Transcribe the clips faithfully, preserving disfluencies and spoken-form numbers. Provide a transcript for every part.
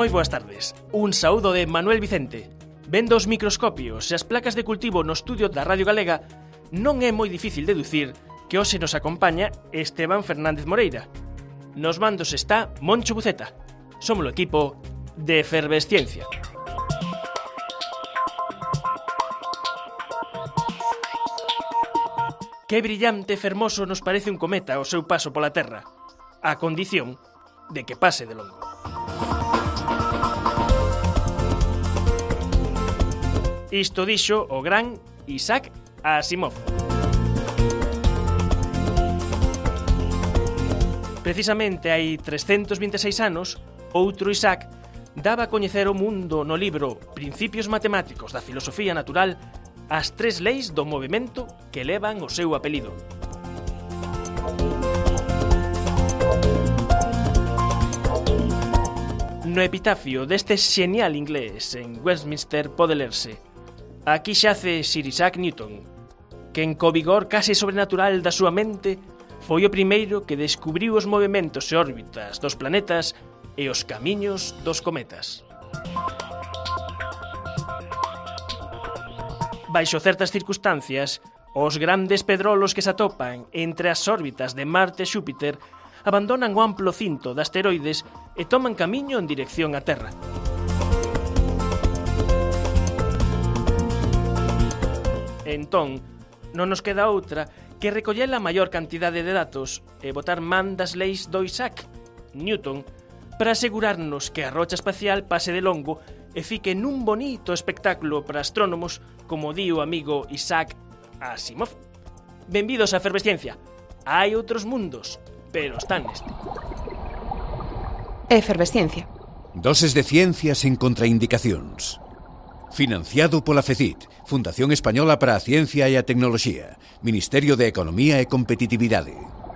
Moi boas tardes. Un saúdo de Manuel Vicente. Vendo os microscopios e as placas de cultivo no estudio da Radio Galega, non é moi difícil deducir que hoxe nos acompaña Esteban Fernández Moreira. Nos mandos está Moncho Buceta. Somos o equipo de Efervesciencia. Que brillante e fermoso nos parece un cometa ao seu paso pola Terra, a condición de que pase de longo. Isto dixo o gran Isaac Asimov. Precisamente hai trescentos vinte e seis anos, outro Isaac daba a coñecer o mundo no libro Principios Matemáticos da Filosofía Natural as tres leis do movimento que levan o seu apelido. No epitafio deste xenial inglés en Westminster pode lerse: aquí xace Sir Isaac Newton, que en co vigor case sobrenatural da súa mente foi o primeiro que descubriu os movementos e órbitas dos planetas e os camiños dos cometas. Baixo certas circunstancias, os grandes pedrolos que se atopan entre as órbitas de Marte e Xúpiter abandonan o amplo cinto de asteroides e toman camiño en dirección á Terra. Entón, non nos queda outra que recoller a maior cantidade de datos e botar man das leis do Isaac Newton para asegurarnos que a rocha espacial pase de longo e fique nun bonito espectáculo para astrónomos, como di o amigo Isaac Asimov. Benvidos a Efervesciencia. Hai outros mundos, pero están neste. Efervesciencia. Doses de ciencia sen contraindicacións. Financiado pola FECIT, Fundación Española para a Ciencia e a Tecnoloxía, Ministerio de Economía e Competitividade.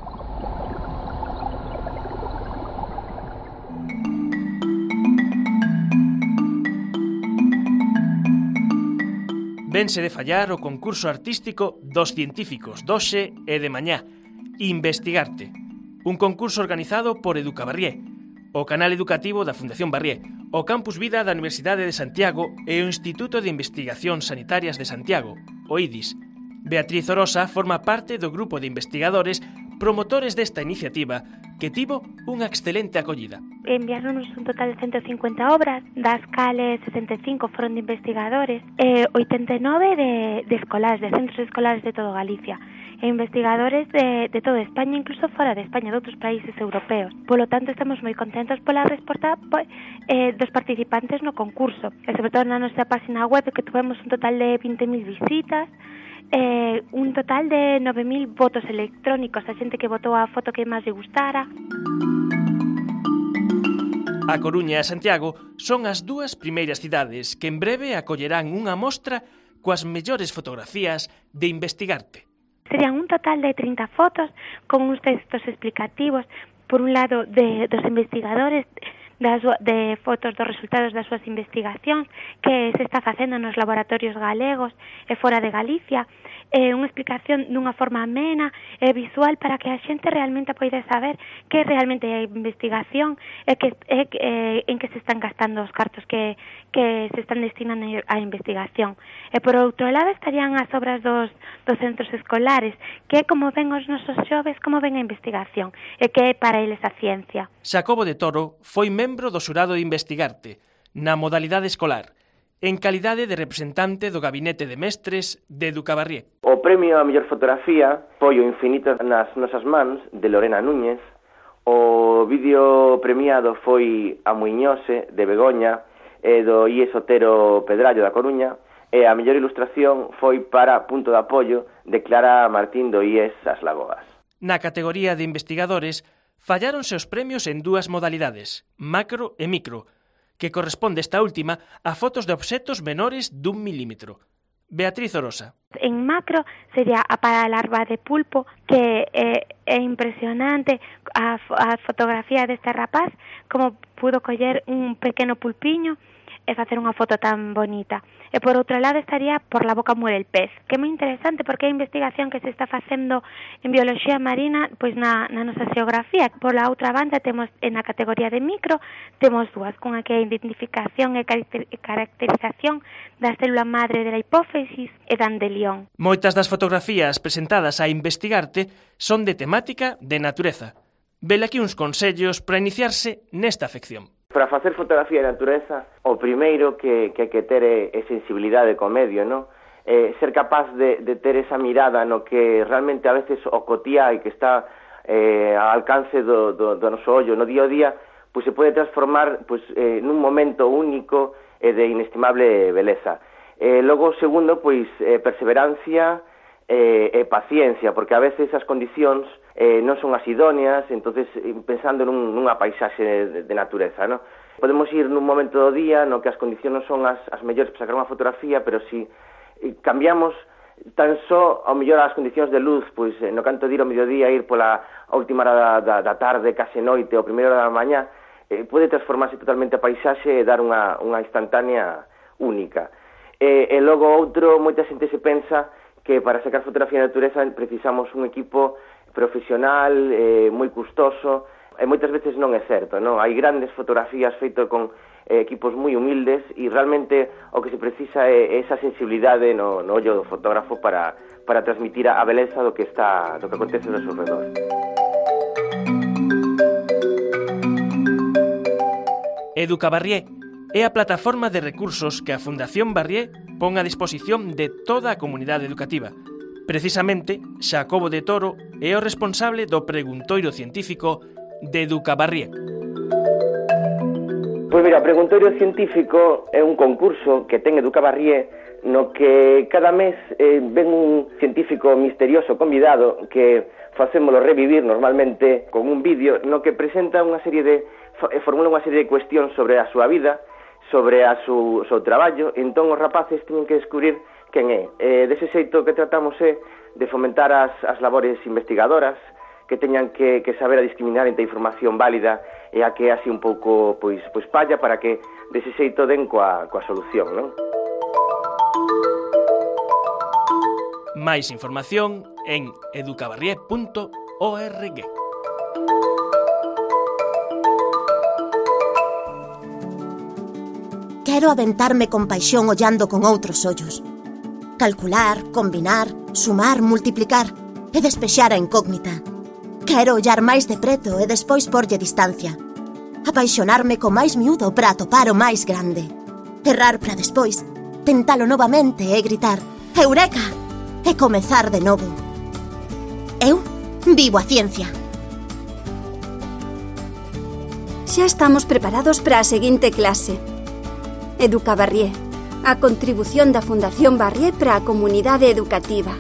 Vense de fallar o concurso artístico dos científicos doxe e de mañá, Investigarte, un concurso organizado por Educabarrié, o canal educativo da Fundación Barrié, o Campus Vida da Universidade de Santiago e o Instituto de Investigacións Sanitarias de Santiago, o I D I S. Beatriz Orosa forma parte do grupo de investigadores promotores desta iniciativa que tivo unha excelente acollida. Enviárnos un total de ciento cincuenta obras, das cales sesenta e cinco foron de investigadores e oitenta e nove de, de escolares, de centros escolares de todo Galicia, e investigadores de, de toda España, incluso fora de España, de outros países europeos. Polo tanto, estamos moi contentos pola resposta eh, dos participantes no concurso, e sobre todo na nosa página web, que tuvemos un total de vinte mil visitas, eh, un total de nove mil votos electrónicos, a xente que votou a foto que máis lle gustara. A Coruña e Santiago son as dúas primeiras cidades que en breve acollerán unha mostra coas mellores fotografías de Investigarte. Serían un total de trinta fotos con uns textos explicativos, por un lado, de, dos investigadores, das, de fotos dos resultados das súas investigacións que se está facendo nos laboratorios galegos e fora de Galicia, e unha explicación dunha forma amena e visual para que a xente realmente poida saber que realmente é investigación e que, e, e, en que se están gastando os cartos que, que se están destinando á investigación. E por outro lado estarían as obras dos, dos centros escolares, que é como ven os nosos xoves, como ven a investigación e que é para eles a ciencia. Xacobo de Toro foi membro do xurado de Investigarte na modalidade escolar, en calidade de representante do Gabinete de Mestres de Educabarrié. O premio a mellor fotografía foi o Infinito nas nosas mans, de Lorena Núñez. O vídeo premiado foi A Muiñose, de Begoña, e do I E S Otero Pedrallo da Coruña, e a mellor ilustración foi para Punto de Apoio, de Clara Martín do I E S As Lagoas. Na categoría de investigadores, falláronse os premios en dúas modalidades, macro e micro, que corresponde esta última a fotos de obxetos menores dun milímetro. Beatriz Orosa. En macro sería a para a larva de pulpo, que é, é impresionante a, a fotografía deste rapaz, como pudo coller un pequeno pulpiño e facer unha foto tan bonita. E por outro lado estaría por la boca muere el pez, que é moi interesante porque é a investigación que se está facendo en bioloxía marina pois na, na nosa xeografía. Por la outra banda temos en a categoría de micro, temos dúas, cunha que é a identificación e caracterización da célula madre de la hipófisis e da andelión. Moitas das fotografías presentadas a investigarte son de temática de natureza. Vele aquí uns consellos para iniciarse nesta afección. Para facer fotografía de natureza, o primeiro que, que hai que ter é, é sensibilidade co medio, non? Eh, ser capaz de, de ter esa mirada no que realmente a veces o cotía e que está eh, ao alcance do, do, do noso ollo no día a día, pois se pode transformar pois, eh, nun momento único e de inestimable beleza. Eh, logo, segundo, pois eh, perseverancia e eh, eh, paciencia, porque a veces as condicións eh, non son as idóneas, entonces pensando nun, nunha paisaxe de, de natureza, ¿no? Podemos ir nun momento do día no que as condicións non son as, as mellores para sacar unha fotografía, pero si eh, cambiamos tan só ao mellor as condicións de luz, pois eh, no canto de ir ao mediodía, ir pola última hora da, da, da tarde, case noite, ou primeira hora da mañá, eh, pode transformarse totalmente a paisaxe e dar unha, unha instantánea única. E, e logo outro, moita xente se pensa que para sacar fotografía de natureza precisamos un equipo profesional, eh, moi custoso, e moitas veces non é certo, non? Hai grandes fotografías feitas con eh, equipos moi humildes e realmente o que se precisa é esa sensibilidade no, no ollo do fotógrafo para, para transmitir a beleza do que está, do que acontece ao seu redor. Educabarrié é a plataforma de recursos que a Fundación Barrié pon a disposición de toda a comunidade educativa. Precisamente, Xacobo de Toro é o responsable do preguntoiro científico de Educabarrié. Pois mira, o preguntoiro científico é un concurso que ten Educabarrié no que cada mes eh, ven un científico misterioso convidado que facémolo revivir normalmente con un vídeo no que presenta unha serie de formula unha serie de cuestións sobre a súa vida, sobre a su, seu traballo, entón os rapaces teñen que descubrir quen é. Eh, dese xeito que tratamos é de fomentar as, as labores investigadoras, que teñan que, que saber a discriminar entre a información válida e a que así un pouco pois, pois palla para que dese xeito den coa, coa solución, non? Mais información en educabarrié punto org. Quero aventarme con paixón ollando con outros ollos. Calcular, combinar, sumar, multiplicar e despexar a incógnita. Quero ollar máis de preto e despois porlle distancia. Apaixonarme co máis miúdo para atopar o máis grande. Errar para despois, tentalo novamente e gritar Eureka! E comezar de novo. Eu vivo a ciencia. Xa estamos preparados para a seguinte clase. Educabarrié, a contribución da Fundación Barrié para a comunidade educativa.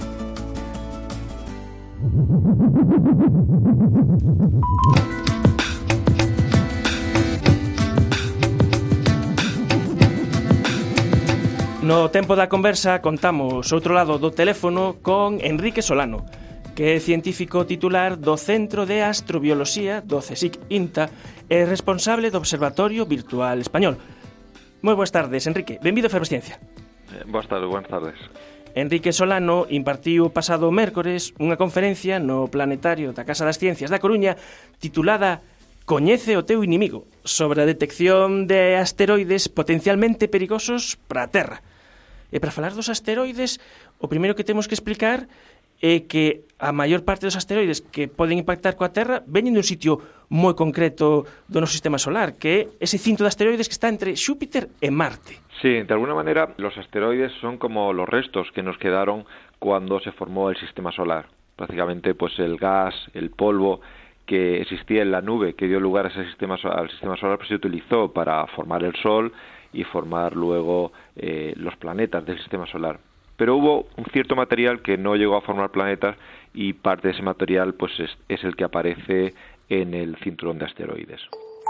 No tempo da conversa contamos outro lado do teléfono con Enrique Solano, que é científico titular do Centro de Astrobioloxía do CSIC INTA e responsable do Observatorio Virtual Español. Moi boas tardes, Enrique. Benvido a Febrosciencia. Eh, boas tardes, boas tardes. Enrique Solano impartiu pasado mércores unha conferencia no Planetario da Casa das Ciencias da Coruña titulada Coñece o teu inimigo, sobre a detección de asteroides potencialmente perigosos para a Terra. E para falar dos asteroides, o primeiro que temos que explicar é que a maior parte dos asteroides que poden impactar coa Terra veñen dun sitio moi concreto do noso sistema solar, que é ese cinto de asteroides que está entre Xúpiter e Marte. Sí, de alguna manera los asteroides son como los restos que nos quedaron cuando se formó el sistema solar. Prácticamente pues el gas, el polvo que existía en la nube que dio lugar a ese sistema, al sistema solar pues se utilizó para formar el Sol y formar luego eh, los planetas del sistema solar. Pero hubo un cierto material que no llegó a formar planetas y parte de ese material pues es, es el que aparece en el cinturón de asteroides.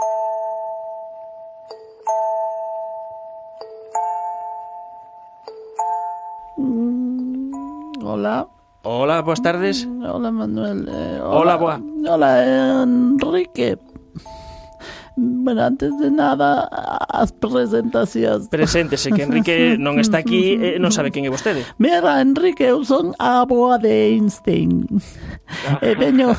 Mm, hola. Hola, boas tardes. Hola, Manuel. Eh, hola, hola, boa. Hola, eh, Enrique. bueno, antes de nada, as presentacións. Preséntese, que Enrique non está aquí e non sabe quen é vostede. Mira, Enrique, eu son a avoa de Einstein. E veño,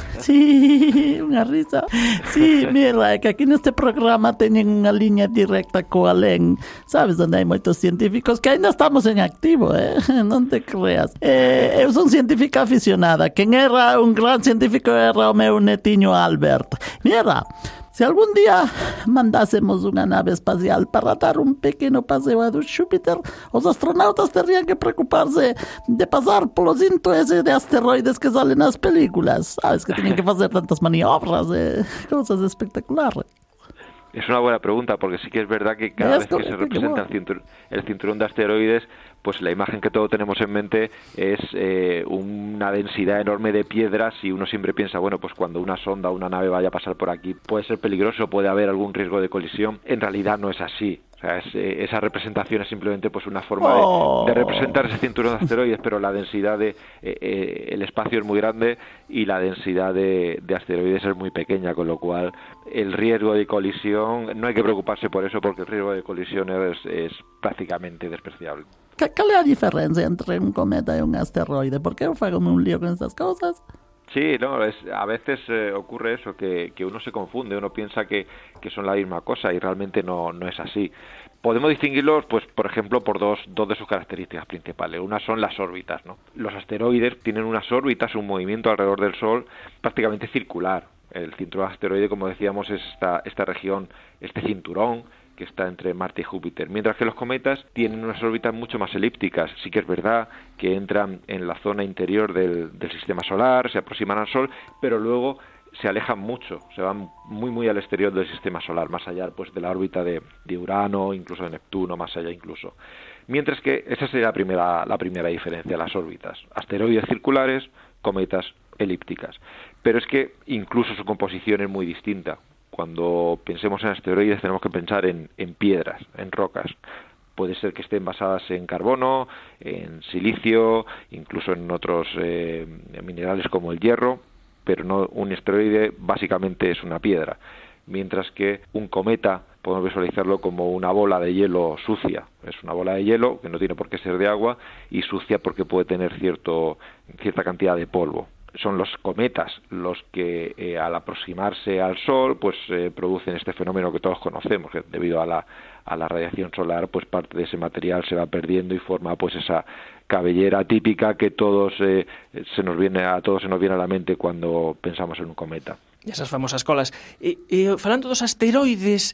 sí, unha risa. Sí, mira, é que aquí neste programa teñen unha liña directa co alén. Sabes onde hai moitos científicos que ainda estamos en activo, eh? Non te creas. Eh, eu son científica aficionada. Quen era un gran científico era o meu netiño Albert. Mira, se algún día mandásemos unha nave espacial para dar un pequeno paseo a do Xúpiter, os astronautas terían que preocuparse de pasar polo cinto ese de asteroides que salen nas películas. Sabes que tienen que facer tantas maniobras, eh, cosas espectaculares. Es una buena pregunta, porque sí que es verdad que cada vez que se representa el cinturón, el cinturón de asteroides, pues la imagen que todos tenemos en mente es eh, una densidad enorme de piedras, y uno siempre piensa, bueno, pues cuando una sonda o una nave vaya a pasar por aquí puede ser peligroso, puede haber algún riesgo de colisión. En realidad no es así. O sea, es, eh, esa representación es simplemente pues una forma oh. de, de representar ese cinturón de asteroides, pero la densidad de eh, eh, el espacio es muy grande y la densidad de, de asteroides es muy pequeña, con lo cual el riesgo de colisión, no hay que preocuparse por eso, porque el riesgo de colisión es, es prácticamente despreciable. Cal é a diferencia entre un cometa e un asteroide? Por que eu fago un lío con estas cosas? Sí, no, es, a veces eh, ocurre eso, que, que uno se confunde, uno piensa que, que son la misma cosa y realmente no, no es así. Podemos distinguirlos, pues, por ejemplo, por dos, dos de sus características principales. Una son las órbitas, ¿no? Los asteroides tienen unas órbitas, un movimiento alrededor del Sol prácticamente circular. El cinturón asteroide, como decíamos, es esta, esta región, este cinturón que está entre Marte y Júpiter, mientras que los cometas tienen unas órbitas mucho más elípticas. Sí que es verdad que entran en la zona interior del, del sistema solar, se aproximan al Sol, pero luego se alejan mucho, se van muy muy al exterior del sistema solar, más allá pues de la órbita de, de Urano, incluso de Neptuno, más allá incluso. Mientras que esa sería la primera, la primera diferencia, las órbitas. Asteroides circulares, cometas elípticas. Pero es que incluso su composición es muy distinta. Cuando pensemos en asteroides tenemos que pensar en, en piedras, en rocas. Puede ser que estén basadas en carbono, en silicio, incluso en otros eh, minerales como el hierro, pero no, un asteroide básicamente es una piedra, mientras que un cometa podemos visualizarlo como una bola de hielo sucia. Es una bola de hielo que no tiene por qué ser de agua y sucia porque puede tener cierto, cierta cantidad de polvo. Son los cometas los que eh, al aproximarse al Sol pues eh, producen este fenómeno que todos conocemos, que debido a la, a la radiación solar pues parte de ese material se va perdiendo y forma pues esa cabellera típica que todos eh, se nos viene a todos se nos viene a la mente cuando pensamos en un cometa. E esas famosas colas. E, e falando dos asteroides,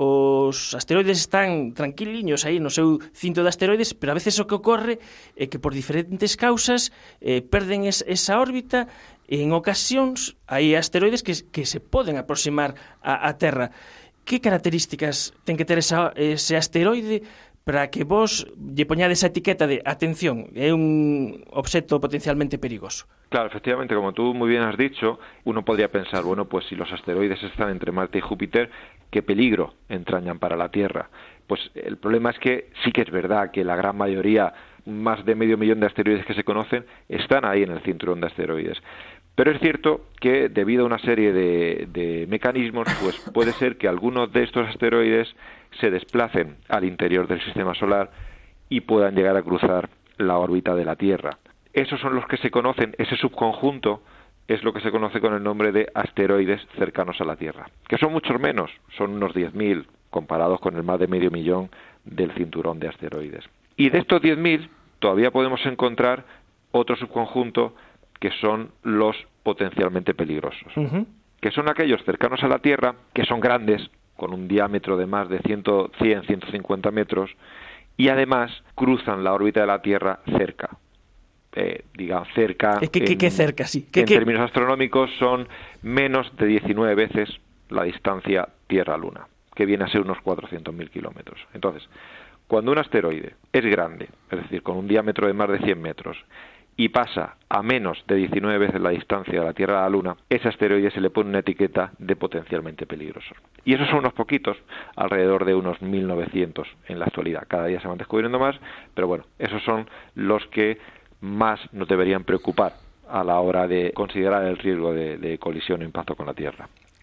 os asteroides están tranquiliños aí no seu cinto de asteroides, pero a veces o que ocorre é que por diferentes causas eh, perden es, esa órbita, e en ocasións hai asteroides que, que se poden aproximar a, a Terra. Que características ten que ter esa, ese asteroide para que vos lle poñades esa etiqueta de atención, é un obxecto potencialmente perigoso? Claro, efectivamente, como tú muy bien has dicho, uno podría pensar, bueno, pues si los asteroides están entre Marte y Júpiter, ¿qué peligro entrañan para la Tierra? Pues el problema es que sí que es verdad que la gran mayoría, más de medio millón de asteroides que se conocen, están ahí en el cinturón de asteroides. Pero es cierto que debido a una serie de, de mecanismos, pues puede ser que algunos de estos asteroides se desplacen al interior del sistema solar y puedan llegar a cruzar la órbita de la Tierra. Esos son los que se conocen, ese subconjunto es lo que se conoce con el nombre de asteroides cercanos a la Tierra, que son muchos menos, son unos diez mil comparados con el más de medio millón del cinturón de asteroides. Y de estos diez mil todavía podemos encontrar otro subconjunto que son los potencialmente peligrosos, uh-huh. que son aquellos cercanos a la Tierra, que son grandes, con un diámetro de más de cien, ciento cincuenta metros, y además cruzan la órbita de la Tierra cerca. Eh, digamos, cerca... ¿Qué, qué, en, qué cerca, sí? ¿Qué, en qué? términos astronómicos son menos de diecinueve veces la distancia Tierra-Luna, que viene a ser unos cuatrocientos mil kilómetros. Entonces, cuando un asteroide es grande, es decir, con un diámetro de más de cien metros, y pasa a menos de diecinueve veces la distancia de la Tierra a la Luna, ese asteroide se le pone una etiqueta de potencialmente peligroso. Y esos son unos poquitos, alrededor de unos mil novecientos en la actualidad. Cada día se van descubriendo más, pero bueno, esos son los que más nos deberían preocupar a la hora de considerar el riesgo de, de colisión o impacto con la Tierra.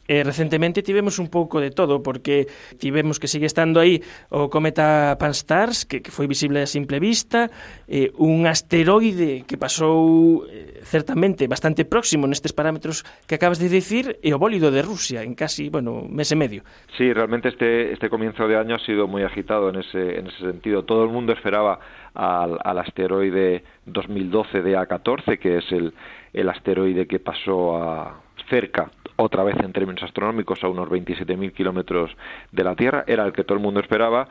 E recentemente tivemos un pouco de todo, porque tivemos que sigue estando aí o cometa Pan-STARRS, que, que foi visible a simple vista, eh, un asteroide que pasou eh, certamente bastante próximo nestes parámetros que acabas de dicir, e o bólido de Rusia, en casi, bueno, mes e medio. Sí, realmente este, este comienzo de año ha sido muy agitado en ese, en ese sentido. Todo el mundo esperaba al, al asteroide dos mil doce D A catorce, que es el, el asteroide que pasó a cerca, otra vez en términos astronómicos, a unos veintisiete mil kilómetros de la Tierra. Era el que todo el mundo esperaba,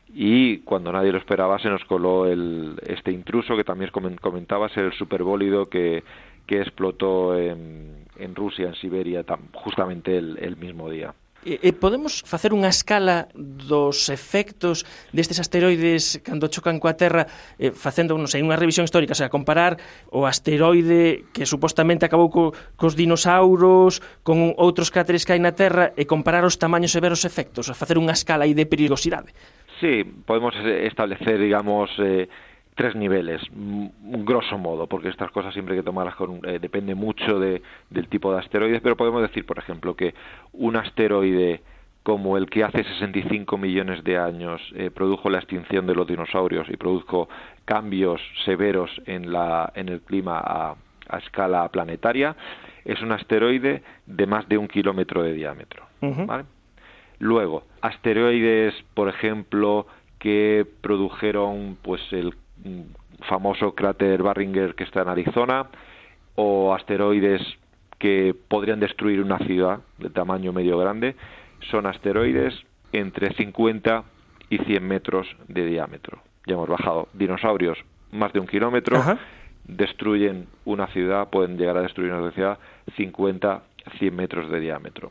y cuando nadie lo esperaba se nos coló el, este intruso que también comentabas, el superbólido que, que explotó en, en Rusia, en Siberia, justamente el, el mismo día. E podemos facer unha escala dos efectos destes asteroides cando chocan coa Terra, eh, facendo, non sei, unha revisión histórica, o sea, comparar o asteroide que supostamente acabou co, cos dinosauros con outros cráteres que hai na Terra e comparar os tamaños e ver os efectos, a facer unha escala aí de perigosidade. Sí, podemos establecer, digamos, eh, tres niveles, grosso modo, porque estas cosas siempre hay que tomarlas con, eh, depende mucho de, del tipo de asteroides, pero podemos decir, por ejemplo, que un asteroide como el que hace sesenta y cinco millones de años eh, produjo la extinción de los dinosaurios y produjo cambios severos en, la, en el clima a, a escala planetaria, es un asteroide de más de un kilómetro de diámetro. Uh-huh. ¿Vale? Luego, asteroides, por ejemplo, que produjeron pues el famoso cráter Barringer que está en Arizona, o asteroides que podrían destruir una ciudad de tamaño medio grande, son asteroides entre cincuenta y cien metros de diámetro. Ya hemos bajado. Dinosaurios, más de un kilómetro. Ajá. Destruyen una ciudad, pueden llegar a destruir una ciudad cincuenta a cien metros de diámetro.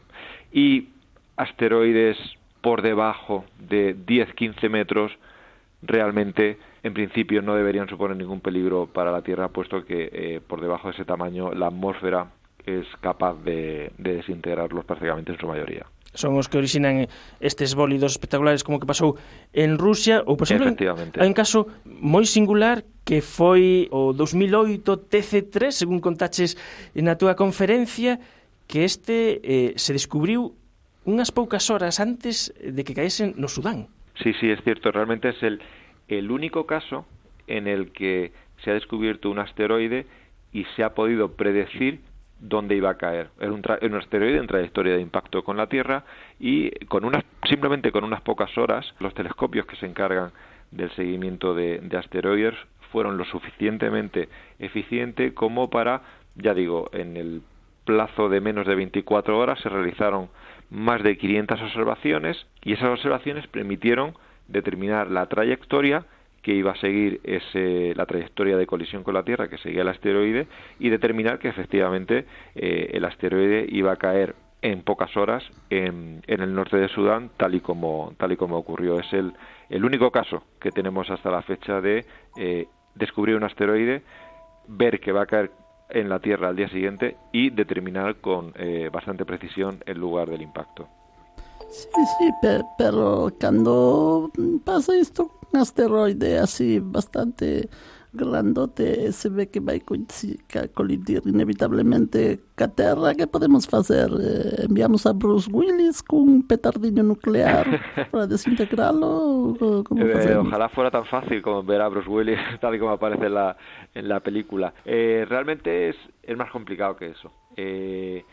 Y asteroides por debajo de diez a quince metros realmente, en principio, no deberían suponer ningún peligro para la Tierra, puesto que eh, por debajo de ese tamaño la atmósfera es capaz de, de desintegrarlos prácticamente en su mayoría. Son os que orixinan estes bólidos espectaculares como que pasou en Rusia, ou, por exemplo, hai un caso moi singular que foi o dos mil oito T C tres, según contaches na túa conferencia, que este eh, se descubriu unhas poucas horas antes de que caesen no Sudán. Sí, sí, es cierto. Realmente es el, el único caso en el que se ha descubierto un asteroide y se ha podido predecir dónde iba a caer. Era un, tra- un asteroide en trayectoria de impacto con la Tierra, y con unas, simplemente con unas pocas horas, los telescopios que se encargan del seguimiento de, de asteroides fueron lo suficientemente eficientes como para, ya digo, en el plazo de menos de veinticuatro horas se realizaron más de quinientas observaciones, y esas observaciones permitieron determinar la trayectoria que iba a seguir ese, la trayectoria de colisión con la Tierra que seguía el asteroide, y determinar que efectivamente eh, el asteroide iba a caer en pocas horas en, en el norte de Sudán, tal y como tal y como ocurrió. Es el, el único caso que tenemos hasta la fecha de eh, descubrir un asteroide, ver que va a caer en la Tierra al día siguiente y determinar con eh, bastante precisión el lugar del impacto. Sí, sí, pe- pero cuando pasa esto, un asteroide así bastante grandote, se ve que va a colidir inevitablemente con la Tierra. ¿Qué podemos hacer? Eh, ¿Enviamos a Bruce Willis con un petardillo nuclear para desintegrarlo? ¿Cómo eh, ojalá fuera tan fácil como ver a Bruce Willis tal y como aparece en la, en la película. Eh, realmente es, es más complicado que eso. Eh,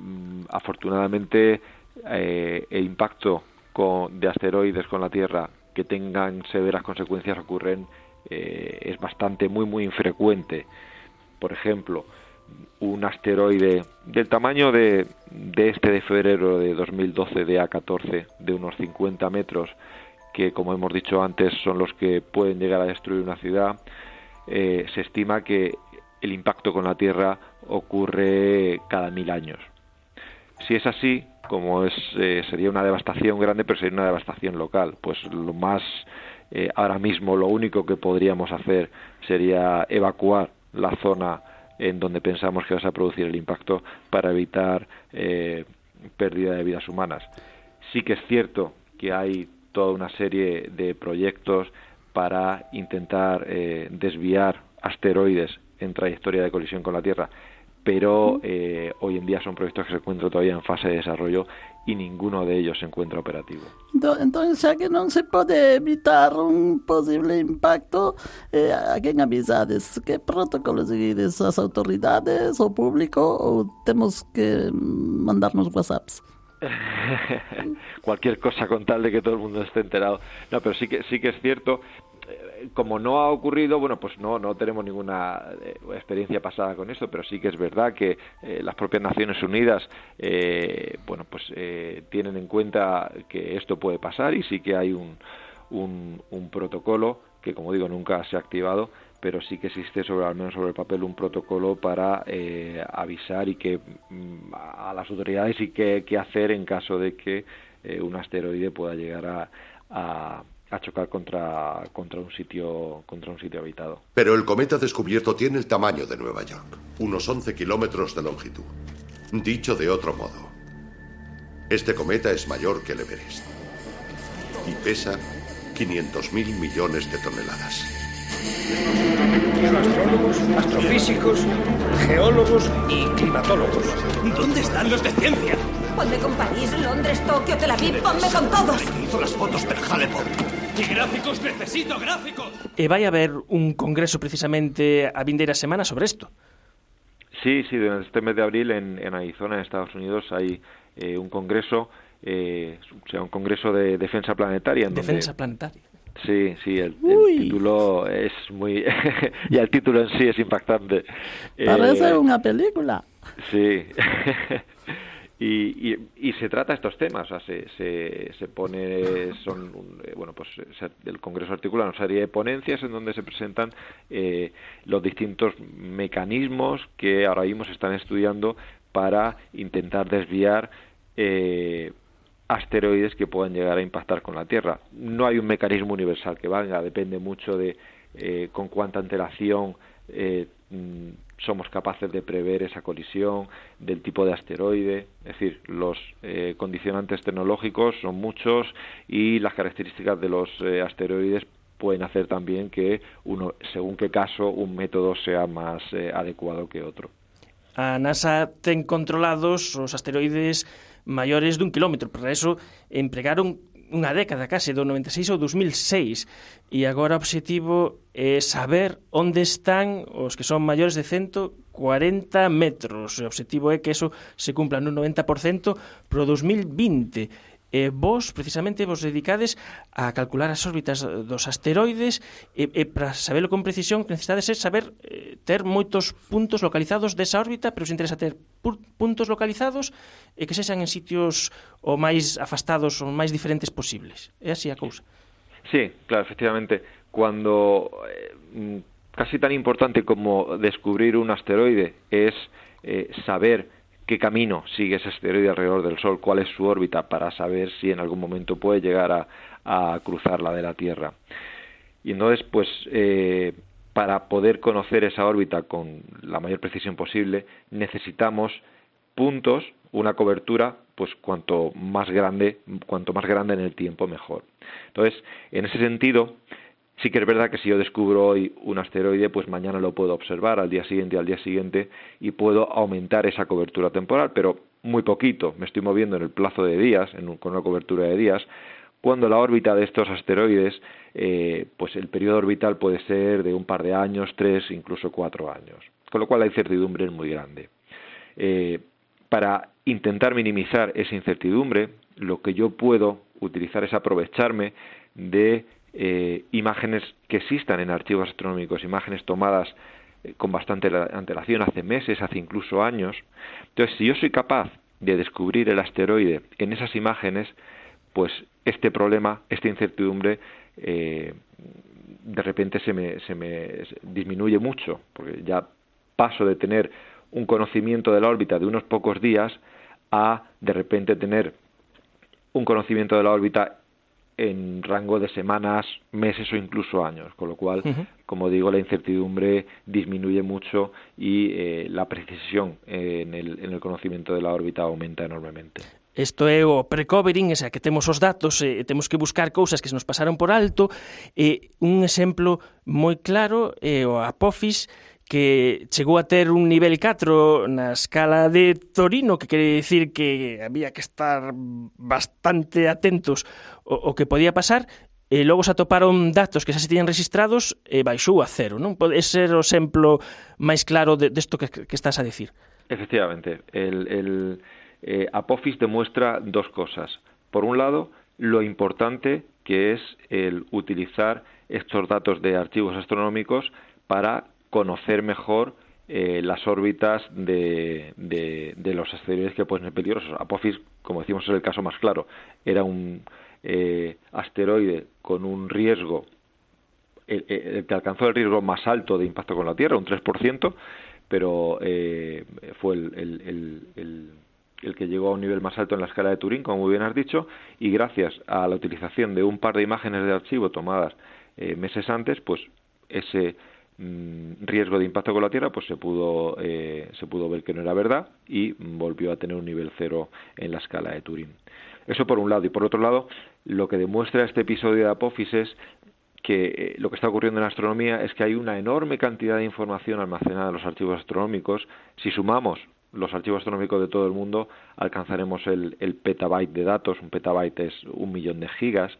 afortunadamente, eh, el impacto con, de asteroides con la Tierra que tengan severas consecuencias ocurren Eh, es bastante, muy, muy infrecuente. Por ejemplo, un asteroide del tamaño de, de este de febrero de dos mil doce, D A catorce, de unos cincuenta metros, que, como hemos dicho antes, son los que pueden llegar a destruir una ciudad, eh, se estima que el impacto con la Tierra ocurre cada mil años. Si es así, como es, eh, sería una devastación grande, pero sería una devastación local. Pues lo más Eh, ahora mismo lo único que podríamos hacer sería evacuar la zona en donde pensamos que va a producir el impacto para evitar eh, pérdida de vidas humanas. Sí que es cierto que hay toda una serie de proyectos para intentar eh, desviar asteroides en trayectoria de colisión con la Tierra, pero eh, hoy en día son proyectos que se encuentran todavía en fase de desarrollo y ninguno de ellos se encuentra operativo. Entonces, xa que non se pode evitar un posible impacto, eh, a quen avisades? Que protocolo seguides? As autoridades, o público, ou temos que mandarnos whatsapps? Cualquier cosa con tal de que todo el mundo esté enterado. No, pero sí que sí que es cierto. Como no ha ocurrido, bueno, pues no no tenemos ninguna eh, experiencia pasada con esto, pero sí que es verdad que eh, las propias Naciones Unidas, eh, bueno, pues eh, tienen en cuenta que esto puede pasar y sí que hay un, un, un protocolo que, como digo, nunca se ha activado, pero sí que existe, sobre al menos sobre el papel, un protocolo para eh, avisar y que mm, a las autoridades y qué, qué hacer en caso de que eh, un asteroide pueda llegar a, a a chocar contra contra un sitio contra un sitio habitado. Pero el cometa descubierto tiene el tamaño de Nueva York, unos once kilómetros de longitud. Dicho de otro modo, este cometa es mayor que el Everest y pesa quinientos mil millones de toneladas. Astrólogos, astrofísicos, geólogos y climatólogos. ¿Dónde están los de ciencia? Ponme con París, Londres, Tokio, Tel Aviv, ponme con todos. ¿Quién hizo las fotos del Hale-Bopp? ¡Y gráficos? ¡Necesito gráficos! E vai haber un congreso precisamente a vindeira semana sobre isto. Sí, sí, durante este mes de abril en, en Arizona, en Estados Unidos, hay eh, un congreso, eh, o sea, un congreso de defensa planetaria. En defensa donde... planetaria. Sí, sí, el, el título es muy... y el título en sí es impactante. Parece eh, una película. Sí. y, y, y se trata estos temas, o sea, se, se, se pone... son bueno, pues se, el Congreso articula una serie de ponencias en donde se presentan eh, los distintos mecanismos que ahora mismo se están estudiando para intentar desviar... Eh, asteroides que puedan llegar a impactar con la Tierra. No hay un mecanismo universal que valga, depende mucho de eh, con cuánta antelación eh, somos capaces de prever esa colisión, del tipo de asteroide, es decir, los eh, condicionantes tecnológicos son muchos y las características de los eh, asteroides pueden hacer también que uno, según qué caso, un método sea más eh, adecuado que otro. A NASA ten controlados os asteroides maiores dun kilómetro, para eso empregaron unha década case, do noventa e seis ao dos mil seis, e agora o obxectivo é saber onde están os que son maiores de ciento cuarenta metros. O obxectivo é que eso se cumpla nun noventa por cento pro dos mil vinte. E vos, precisamente, vos dedicades a calcular as órbitas dos asteroides e, e para sabelo con precisión necesitades é saber eh, ter moitos puntos localizados desa órbita, pero se interesa ter puntos localizados e que sexan en sitios o máis afastados ou máis diferentes posibles. É así a cousa. Sí, claro, efectivamente. Cuando eh, casi tan importante como descubrir un asteroide es eh, saber qué camino sigue ese asteroide alrededor del Sol, cuál es su órbita, para saber si en algún momento puede llegar a, a cruzar la de la Tierra. Y entonces, pues, eh, para poder conocer esa órbita con la mayor precisión posible, necesitamos puntos, una cobertura, pues cuanto más grande, cuanto más grande en el tiempo, mejor. Entonces, en ese sentido, sí que es verdad que si yo descubro hoy un asteroide, pues mañana lo puedo observar al día siguiente y al día siguiente y puedo aumentar esa cobertura temporal, pero muy poquito. Me estoy moviendo en el plazo de días, en un, con una cobertura de días, cuando la órbita de estos asteroides, eh, pues el periodo orbital puede ser de un par de años, tres, incluso cuatro años. Con lo cual la incertidumbre es muy grande. Eh, para intentar minimizar esa incertidumbre, lo que yo puedo utilizar es aprovecharme de Eh, imágenes que existan en archivos astronómicos, imágenes tomadas eh, con bastante antelación, hace meses, hace incluso años. Entonces, si yo soy capaz de descubrir el asteroide en esas imágenes, pues este problema, esta incertidumbre, eh, de repente se me, se me disminuye mucho, porque ya paso de tener un conocimiento de la órbita de unos pocos días a, de repente, tener un conocimiento de la órbita en rango de semanas, meses o incluso años, con lo cual, uh-huh. como digo, la incertidumbre disminuye mucho y eh, la precisión eh, en, el, en el conocimiento de la órbita aumenta enormemente. Isto é o precovering, esa que temos os datos e temos que buscar cousas que se nos pasaron por alto, e un exemplo moi claro é o Apophis, que chegou a ter un nivel catro na escala de Torino, que quere dicir que había que estar bastante atentos ao, ao que podía pasar, e logo se atoparon datos que xa se tiñan registrados e baixou a cero, non? Pode ser o exemplo máis claro de, desto que, que estás a dicir. Efectivamente, el, el eh, Apophis demuestra dos cosas. Por un lado, lo importante que es el utilizar estos datos de archivos astronómicos para conocer mejor eh, las órbitas de, de, de los asteroides que pueden ser peligrosos. Apophis, como decimos, es el caso más claro. Era un eh, asteroide con un riesgo, el, el que alcanzó el riesgo más alto de impacto con la Tierra, un tres por ciento, pero eh, fue el, el, el, el, el que llegó a un nivel más alto en la escala de Turín, como muy bien has dicho, y gracias a la utilización de un par de imágenes de archivo tomadas eh, meses antes, pues ese riesgo de impacto con la Tierra pues se pudo eh, se pudo ver que no era verdad y volvió a tener un nivel cero en la escala de Turín. Eso por un lado, y por otro lado lo que demuestra este episodio de Apophis es que eh, lo que está ocurriendo en la astronomía es que hay una enorme cantidad de información almacenada en los archivos astronómicos. Si sumamos los archivos astronómicos de todo el mundo alcanzaremos el, el petabyte de datos. Un petabyte es un millón de gigas.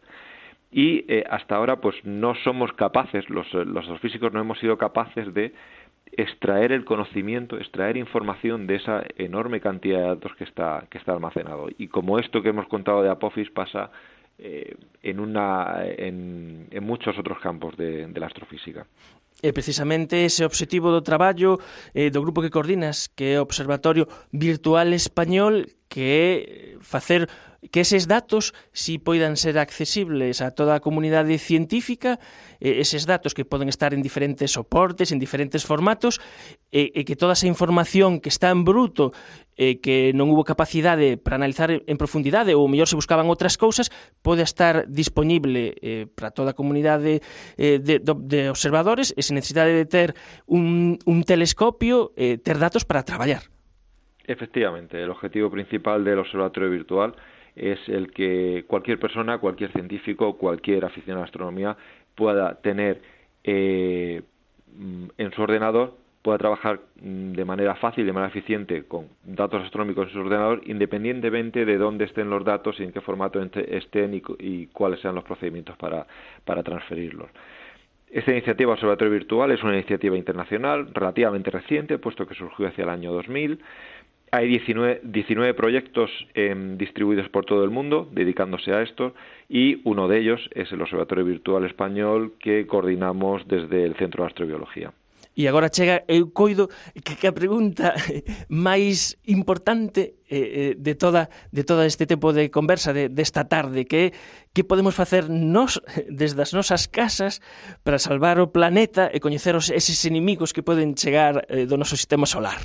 Y eh, hasta ahora pues no somos capaces, los, los astrofísicos no hemos sido capaces de extraer el conocimiento, extraer información de esa enorme cantidad de datos que está, que está almacenado. Y como esto que hemos contado de Apophis pasa eh, en, una, en, en muchos otros campos de, de la astrofísica. E precisamente ese obxectivo do traballo eh, do grupo que coordinas, que é o Observatorio Virtual Español, que é facer que eses datos si poidan ser accesibles a toda a comunidade científica, eh, eses datos que poden estar en diferentes soportes, en diferentes formatos, e, e que toda esa información que está en bruto, eh, que non hubo capacidade para analizar en profundidade, ou mellor se buscaban outras cousas, pode estar disponible eh, para toda a comunidade eh, de, de observadores, e se necesitade de ter un, un telescopio, eh, ter datos para traballar. Efectivamente, el objetivo principal del observatorio virtual es el que cualquier persona, cualquier científico, cualquier aficionado a la astronomía pueda tener eh, en su ordenador, pueda trabajar de manera fácil, de manera eficiente con datos astronómicos en su ordenador, independientemente de dónde estén los datos y en qué formato estén y, y cuáles sean los procedimientos para, para transferirlos. Esta iniciativa Observatorio Virtual es una iniciativa internacional relativamente reciente, puesto que surgió hacia el año dos mil. Hay diecinueve, diecinueve proyectos eh, distribuidos por todo el mundo dedicándose a esto y uno de ellos es el Observatorio Virtual Español que coordinamos desde el Centro de Astrobiología. E agora chega, eu coido que, que a pregunta máis importante eh, de toda de todo este tempo de conversa de, desta tarde, que que podemos facer nós desde as nosas casas para salvar o planeta e coñecer os, eses inimigos que poden chegar eh, do noso sistema solar.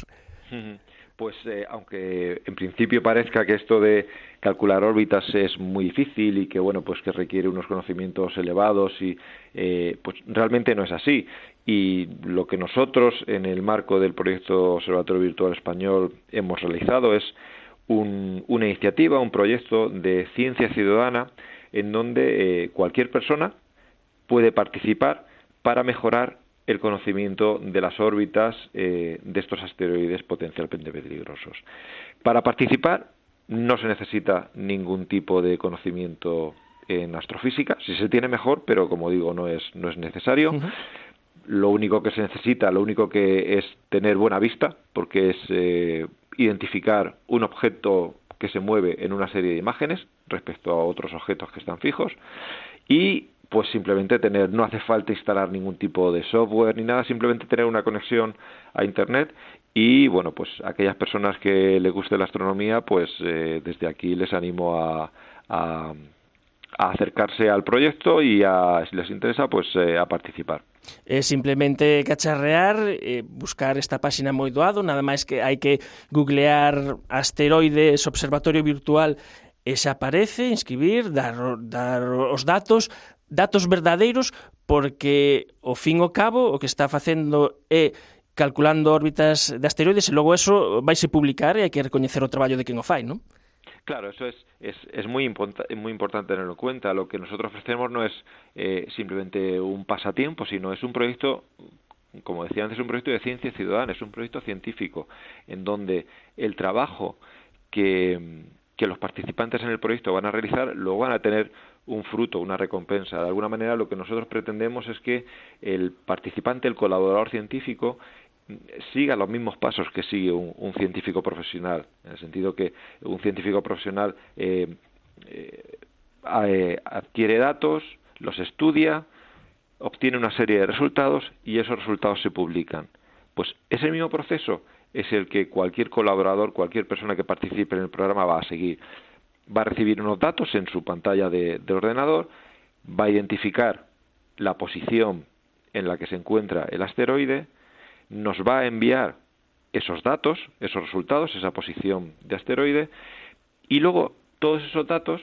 Pues eh, aunque en principio parezca que esto de calcular órbitas es muy difícil y que bueno pues que requiere unos conocimientos elevados y eh, pues realmente no es así. Y lo que nosotros en el marco del proyecto Observatorio Virtual Español hemos realizado es un, una iniciativa, un proyecto de ciencia ciudadana en donde eh, cualquier persona puede participar para mejorar el conocimiento de las órbitas eh, de estos asteroides potencialmente peligrosos. Para participar no se necesita ningún tipo de conocimiento en astrofísica, si se tiene mejor, pero como digo no es, no es necesario. Uh-huh. Lo único que se necesita, lo único que es tener buena vista, porque es eh, identificar un objeto que se mueve en una serie de imágenes respecto a otros objetos que están fijos y pues simplemente tener, no hace falta instalar ningún tipo de software ni nada, simplemente tener una conexión a Internet y bueno, pues aquellas personas que les guste la astronomía, pues eh, desde aquí les animo a, a, a acercarse al proyecto y a, si les interesa, pues eh, a participar. É simplemente cacharrear, eh, buscar esta páxina moi doado, nada máis que hai que googlear asteroides observatorio virtual e xa aparece, inscribir, dar, dar os datos, datos verdadeiros, porque ao fin e ao cabo o que está facendo é calculando órbitas de asteroides e logo eso vaise publicar e hai que recoñecer o traballo de quen o fai, non? Claro, eso es, es, es muy, import- muy importante tenerlo en cuenta. Lo que nosotros ofrecemos no es eh, simplemente un pasatiempo, sino es un proyecto como decía antes, un proyecto de ciencia ciudadana, es un proyecto científico, en donde el trabajo que, que los participantes en el proyecto van a realizar, luego van a tener un fruto, una recompensa. De alguna manera, lo que nosotros pretendemos es que el participante, el colaborador científico, siga los mismos pasos que sigue un, un científico profesional, en el sentido que un científico profesional eh, eh, eh, adquiere datos, los estudia, obtiene una serie de resultados y esos resultados se publican. Pues ese mismo proceso es el que cualquier colaborador, cualquier persona que participe en el programa va a seguir. Va a recibir unos datos en su pantalla de, de ordenador, va a identificar la posición en la que se encuentra el asteroide, nos va a enviar esos datos, esos resultados, esa posición de asteroide, y luego todos esos datos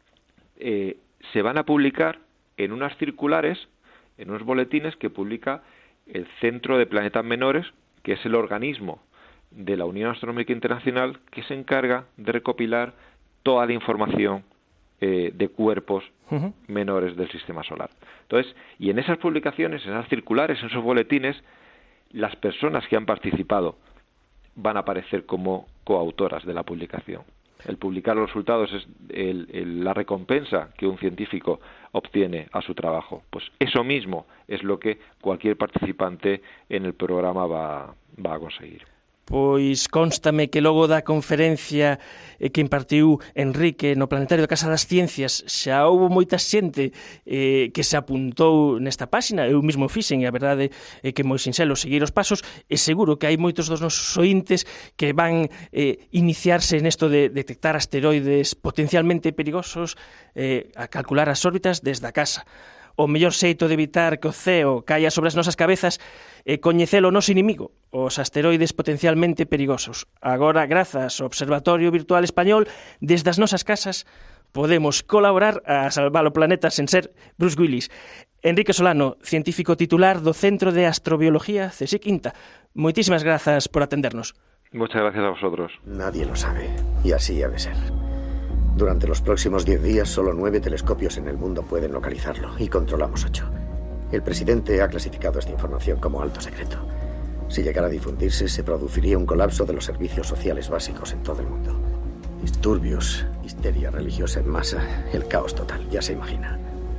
eh, se van a publicar en unas circulares, en unos boletines que publica el Centro de Planetas Menores, que es el organismo de la Unión Astronómica Internacional que se encarga de recopilar toda la información eh, de cuerpos uh-huh. menores del Sistema Solar. Entonces, y en esas publicaciones, en esas circulares, en esos boletines, las personas que han participado van a aparecer como coautoras de la publicación. El publicar los resultados es el, el, la recompensa que un científico obtiene a su trabajo. Pues eso mismo es lo que cualquier participante en el programa va, va a conseguir. Pois constame que logo da conferencia que impartiu Enrique no Planetario da Casa das Ciencias xa houve moita xente eh, que se apuntou nesta páxina, eu mesmo fixen, e a verdade é que moi sinxelo seguir os pasos, e seguro que hai moitos dos nosos ointes que van eh, iniciarse nesto de detectar asteroides potencialmente perigosos, eh, a calcular as órbitas desde a casa. O mellor xeito de evitar que o ceo caia sobre as nosas cabezas é coñecer o noso inimigo, os asteroides potencialmente perigosos. Agora, grazas ao Observatorio Virtual Español, desde as nosas casas, podemos colaborar a salvar o planeta sen ser Bruce Willis. Enrique Solano, científico titular do Centro de Astrobiología CSIC INTA. Moitísimas grazas por atendernos. Muchas gracias a vosotros. Nadie lo sabe, y así ha de ser. Durante los próximos diez días, solo nueve telescopios en el mundo pueden localizarlo, y controlamos ocho. El presidente ha clasificado esta información como alto secreto. Si llegara a difundirse, se produciría un colapso de los servicios sociales básicos en todo el mundo. Disturbios, histeria religiosa en masa, el caos total, ya se imagina.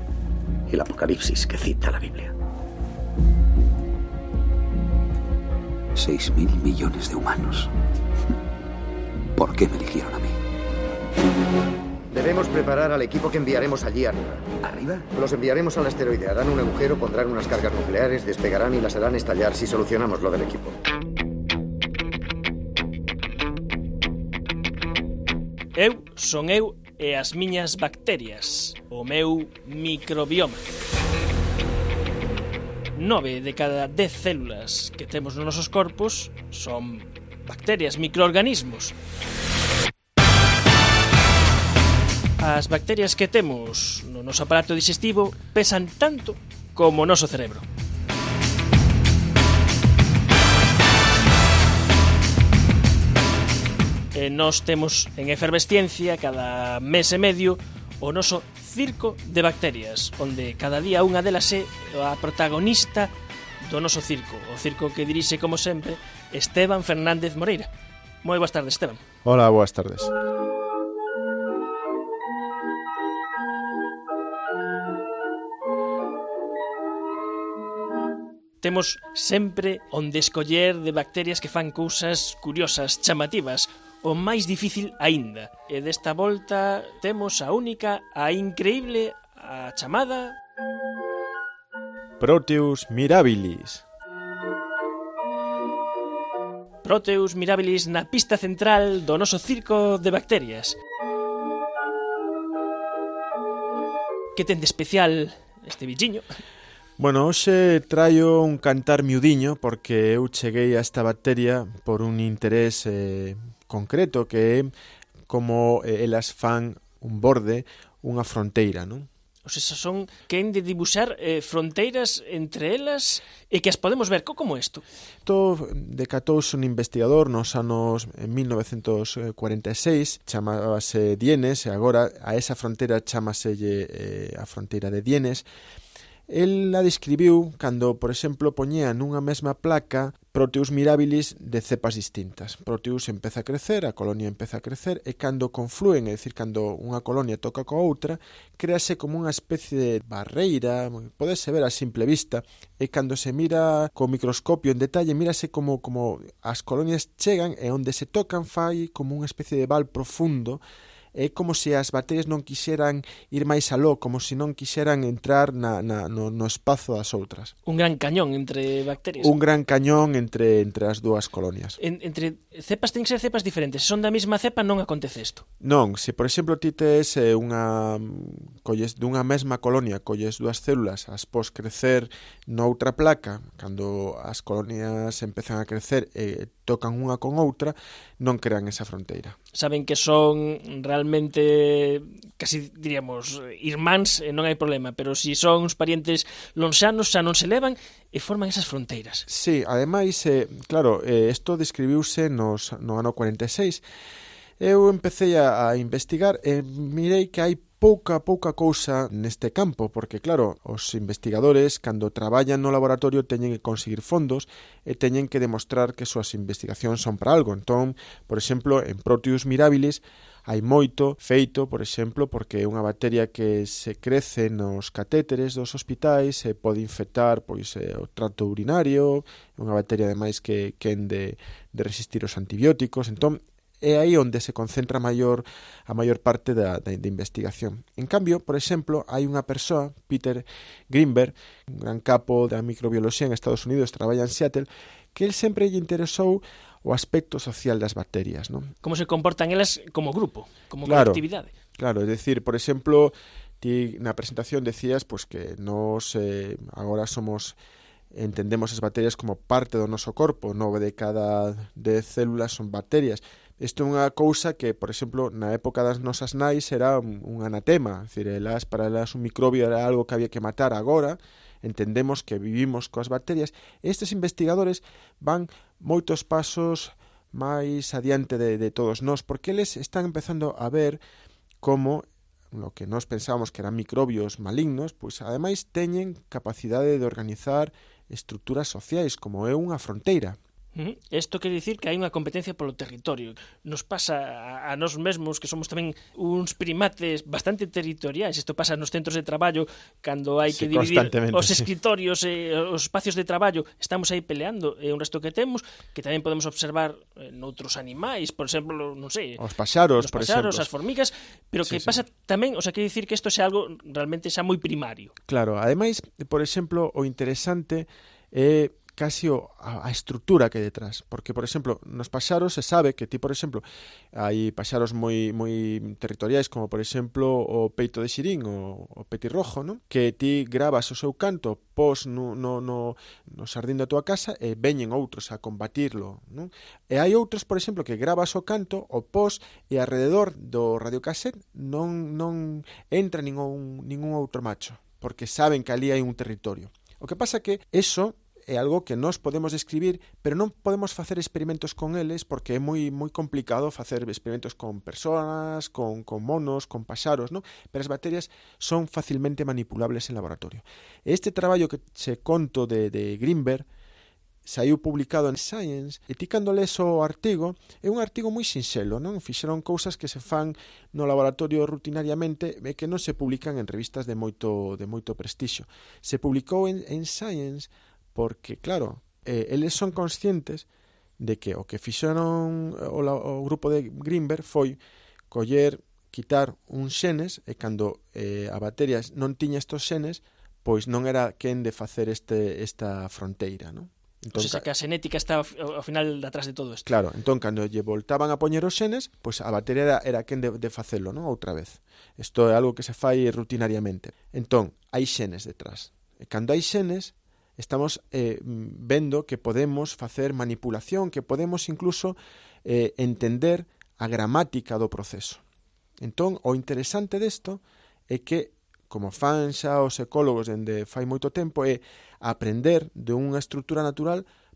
El apocalipsis que cita la Biblia. Seis mil millones de humanos. ¿Por qué me eligieron a mí? Debemos preparar al equipo que enviaremos allí arriba. ¿Arriba? Los enviaremos al asteroide, harán un agujero, pondrán unas cargas nucleares, despegarán y las harán estallar si solucionamos lo del equipo. Eu son eu e as miñas bacterias, o meu microbioma. Nove de cada dez células que temos nos nosos corpos son bacterias, microorganismos. As bacterias que temos no noso aparato digestivo pesan tanto como o noso cerebro. E nós temos en efervesciencia cada mes e medio o noso circo de bacterias, onde cada día unha delas é a protagonista do noso circo, o circo que dirixe, como sempre, Esteban Fernández Moreira. Moi boas tardes, Esteban. Hola, boas tardes. Temos sempre onde escoller de bacterias que fan cousas curiosas, chamativas, o máis difícil aínda. E desta volta temos a única, a increíble, a chamada... Proteus mirabilis. Proteus mirabilis na pista central do noso circo de bacterias. Que ten de especial este bichiño? Bueno, hoxe traio un cantar miudiño porque eu cheguei a esta bacteria por un interés eh, concreto que é como eh, elas fan un borde, unha fronteira, non? O sea, son que han de dibuixar eh, fronteiras entre elas e que as podemos ver como isto. Isto decatouse un investigador nos anos en mil novecentos cuarenta e seis, chamábase Dienes, e agora a esa fronteira chamaselle eh, a fronteira de Dienes. El a describiu cando, por exemplo, poñía nunha mesma placa Proteus mirabilis de cepas distintas. Proteus empeza a crecer, a colonia empeza a crecer, e cando conflúen, é dicir, cando unha colonia toca coa outra, créase como unha especie de barreira, podese ver a simple vista, e cando se mira co microscopio en detalle, mírase como, como as colonias chegan e onde se tocan fai como unha especie de val profundo. É como se as bacterias non quixeran ir máis aló, como se non quixeran entrar na, na, no, no espazo das outras. Un gran cañón entre bacterias. Un gran cañón entre, entre as dúas colonias. En, entre cepas ten que ser cepas diferentes. Se son da mesma cepa non acontece isto. Non, se por exemplo ti tes eh, unha colles dunha mesma colonia, colles dúas células, as pos crecer noutra placa, cando as colonias empezan a crecer e tocan unha con outra, non crean esa fronteira. Saben que son realmente, casi diríamos, irmáns, e non hai problema, pero se si son uns parientes lonxanos, xa non se levan e forman esas fronteiras. Sí, ademais, eh, claro, isto eh, describiuse nos, no ano cuarenta e seis. Eu empecé a, a investigar e mirei que hai pouca, pouca cousa neste campo, porque, claro, os investigadores, cando traballan no laboratorio, teñen que conseguir fondos e teñen que demostrar que as súas investigacións son para algo. Entón, por exemplo, en Proteus mirabilis hai moito feito, por exemplo, porque é unha bacteria que se crece nos catéteres dos hospitais e pode infectar pois, o trato urinario, é unha bacteria, ademais, que quen de, de resistir os antibióticos. Entón, é aí onde se concentra a maior, a maior parte da, da, da investigación. En cambio, por exemplo, hai unha persoa, Peter Greenberg, un gran capo da microbioloxía en Estados Unidos, traballa en Seattle, que el sempre lle interesou o aspecto social das bacterias, non? Como se comportan elas como grupo, como claro, colectividade. Claro, é dicir, por exemplo, ti na presentación decías pues, que nos eh, agora somos... entendemos as bacterias como parte do noso corpo, nove de cada dez células son bacterias. Isto é unha cousa que, por exemplo, na época das nosas nais era un, un anatema, é dicir, elas, para elas un microbio era algo que había que matar. Agora entendemos que vivimos coas bacterias. Estes investigadores van moitos pasos máis adiante de, de todos nós, porque eles están empezando a ver como lo que nós pensábamos que eran microbios malignos, pois ademais teñen capacidade de organizar estruturas sociais, como é unha fronteira. Isto quere dicir que hai unha competencia polo territorio. Nos pasa a, a nós mesmos, que somos tamén uns primates bastante territoriais. Isto pasa nos centros de traballo, cando hai que sí, dividir os escritorios e os espacios de traballo. Estamos aí peleando. É un resto que temos, que tamén podemos observar noutros animais, por exemplo, non sei, os paxaros, os por paxaros, exemplo. as formigas, pero que sí, pasa sí. tamén, o sea, quere dicir que isto é algo realmente xa moi primario. Claro, ademais, por exemplo, o interesante é casi o, a, a estrutura que hai detrás, porque, por exemplo, nos paxaros se sabe que ti, por exemplo, hai paxaros moi moi territoriais, como, por exemplo, o peito de xirín, o, o petirrojo, non? Que ti gravas o seu canto pos no, no, no, no xardín da tua casa e veñen outros a combatirlo, non? E hai outros, por exemplo, que gravas o canto, o pos, e alrededor do radiocassette non, non entra ningún, ningún outro macho, porque saben que ali hai un territorio. O que pasa que eso é algo que nós podemos describir, pero non podemos facer experimentos con eles porque é moi moi complicado facer experimentos con persoas, con, con monos, con paxaros, non? Pero as bacterias son facilmente manipulables en laboratorio. Este traballo que se conto de, de Greenberg saiu publicado en Science, e ti cando lees o artigo, é un artigo moi sinxelo, non? Fixeron cousas que se fan no laboratorio rutinariamente e que non se publican en revistas de moito, de moito prestixio. Se publicou en, en Science porque, claro, eh, eles son conscientes de que o que fixeron o, o grupo de Greenberg foi coller, quitar uns xenes, e cando eh, a bacteria non tiña estos xenes, pois non era quen de facer este, esta fronteira, non? Entón, o sea, que a xenética está ao, ao final detrás de todo isto. Claro, entón, cando lle voltaban a poñer os xenes, pois a bacteria era, era quen de, de facelo, non? Outra vez. Isto é algo que se fai rutinariamente. Entón, hai xenes detrás. E cando hai xenes, estamos eh, vendo que podemos facer manipulación, que podemos incluso eh, entender a gramática do proceso. Entón, o interesante desto é que, como fan xa os ecólogos dende fai moito tempo, é aprender de unha estrutura natural